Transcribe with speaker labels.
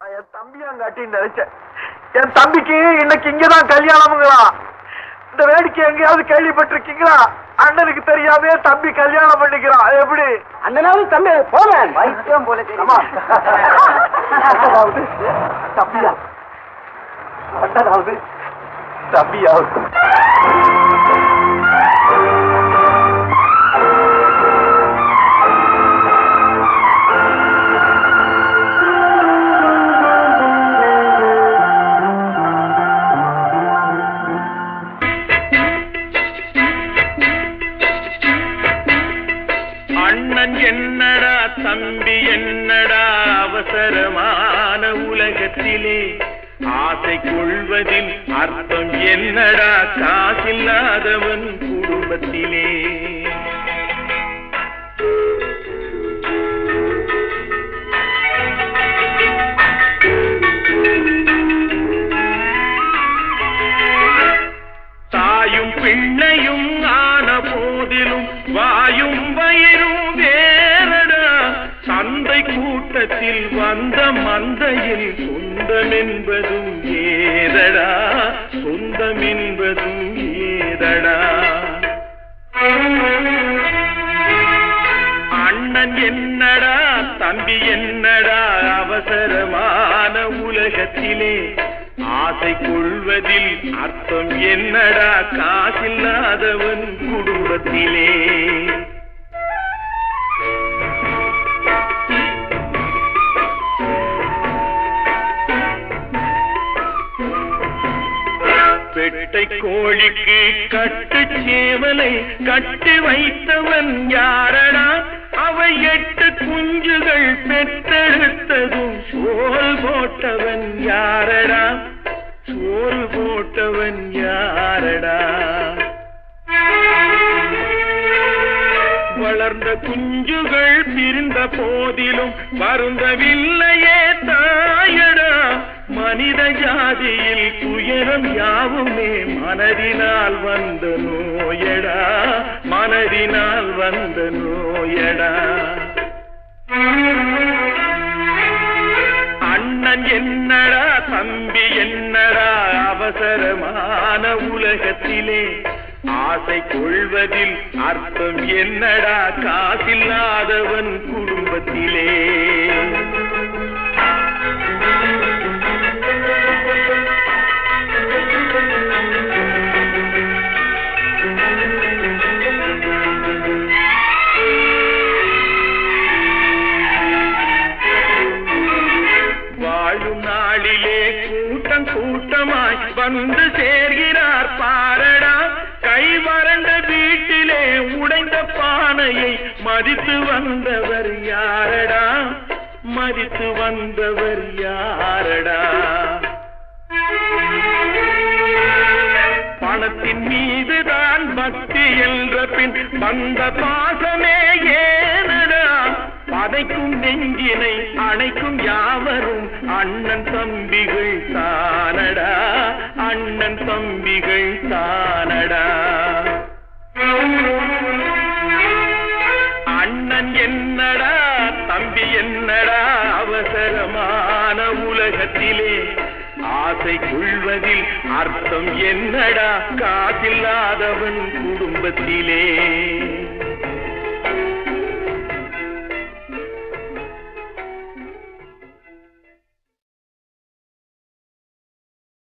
Speaker 1: என் தம்பியாங்காட்டின்னு நினைச்சேன். என் தம்பிக்கு இன்னைக்கு இங்கதான் கல்யாணமுங்களா? இந்த வேடிக்கை எங்கேயாவது கேள்விப்பட்டிருக்கீங்களா? அண்ணனுக்கு தெரியாமே தம்பி கல்யாணம் பண்ணிக்கிறான். எப்படி
Speaker 2: அண்ணனாவது தம்பி போறேன் வைத்தியம் போல
Speaker 1: தம்பியா? அண்ணனாவது தம்பியாவது
Speaker 3: என்னடா தம்பி என்னடா அவசரமான உலகத்திலே ஆசை கொள்வதில் அர்த்தம் என்னடா காசில்லாதவன் குடும்பத்திலே தாயும் பிள்ளையும் ஆன போதிலும் வாயும் வயிறும் வேறடா சந்தை கூட்டத்தில் வந்த மந்தையில் சொந்தம் என்பதும் ஏதடா சொந்தம் என்பதும் ஏதடா அண்ணன் என்னடா தம்பி என்னடா அவசரமான உலகத்திலே ஆசை கொள்வதில் அர்த்தம் என்னடா காசில்லாதவன் குடும்பத்திலே பெட்டை கோழிக்கு கட்டு சேவலை கட்டி வைத்தவன் யாரடா அவை 8 குஞ்சுகள் பெற்றெடுத்ததும் சோல் போட்டவன் யாரடா சோல் போட்டவன் யாரடா வளர்ந்த குஞ்சுகள் பிரிந்த போதிலும் வருந்தவில்லையே தாயடா மனித ஜாதியில் துயரம் யாவுமே மனதினால் வந்த நோயடா மனதினால் வந்த நோயடா அண்ணன் என்னடா தம்பி என்னடா அவசரமான உலகத்திலே ஆசை கொள்வதில் அர்த்தம் என்னடா காசில்லாதவன் குடும்பத்திலே வாழும் நாளிலே கூட்டம் கூட்டமாய் வந்து சேர்கிறார் பாரடா கை வறண்ட வீட்டிலே உடைந்த பானையை மதித்து வந்தவர் யாரடா மதித்து வந்தவர் யாரடா பணத்தின் மீதுதான் பக்தி என்ற பின் வந்த பாசமே ஏனடா பதைக்கும் நெஞ்சினை அணைக்கும் யாவரும் அண்ணன் தம்பிகள் தானடா அண்ணன் தம்பிகள் தானடா அண்ணன் என்னடா தம்பி என்னடா அவசரமான உலகத்திலே ஆசை கொள்வதில் அர்த்தம் என்னடா காசில்லாதவன் குடும்பத்திலே